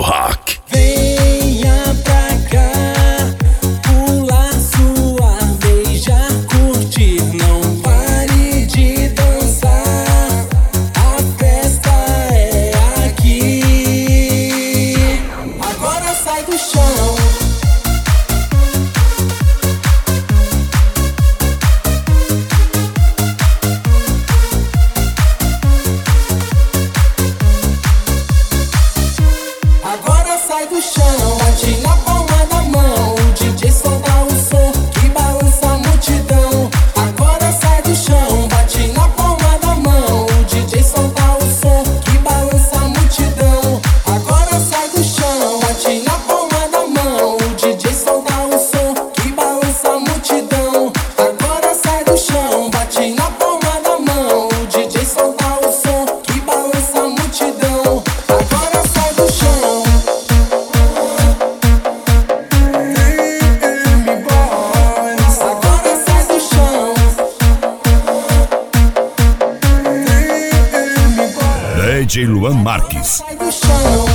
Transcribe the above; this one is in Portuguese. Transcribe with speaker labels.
Speaker 1: rock.
Speaker 2: Venha pra cá, pular, suar, beijar, curtir, não pare de dançar. A festa é aqui. Agora sai do chão. Agora sai do chão, bate na palma da mão. O DJ solta o som que balança a multidão. Agora sai do chão, bate na palma da mão. O DJ solta o som que balança a multidão. Agora sai do chão, bate na palma da mão. O DJ solta o som que balança a multidão. Agora sai do chão, bate na palma da mão. O DJ solta o som que balança a multidão. Agora sai do chão.
Speaker 1: DJ Luan Marques.
Speaker 2: Sai do chão.